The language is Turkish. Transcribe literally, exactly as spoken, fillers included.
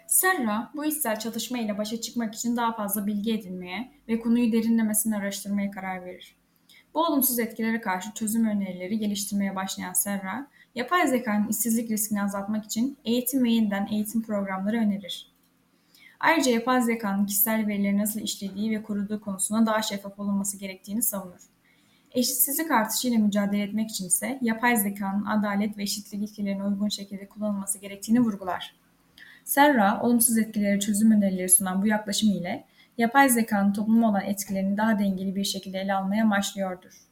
Serra, bu içsel çatışma ile başa çıkmak için daha fazla bilgi edinmeye ve konuyu derinlemesine araştırmaya karar verir. Bu olumsuz etkilere karşı çözüm önerileri geliştirmeye başlayan Serra, yapay zekanın işsizlik riskini azaltmak için eğitim ve yeniden eğitim programları önerir. Ayrıca yapay zekanın kişisel verileri nasıl işlediği ve koruduğu konusunda daha şeffaf olunması gerektiğini savunur. Eşitsizlik artışıyla mücadele etmek için ise yapay zekanın adalet ve eşitlik ilkelerine uygun şekilde kullanılması gerektiğini vurgular. Serra, olumsuz etkileri çözüm önerileri sunan bu yaklaşım ile yapay zekanın topluma olan etkilerini daha dengeli bir şekilde ele almaya başlıyordur.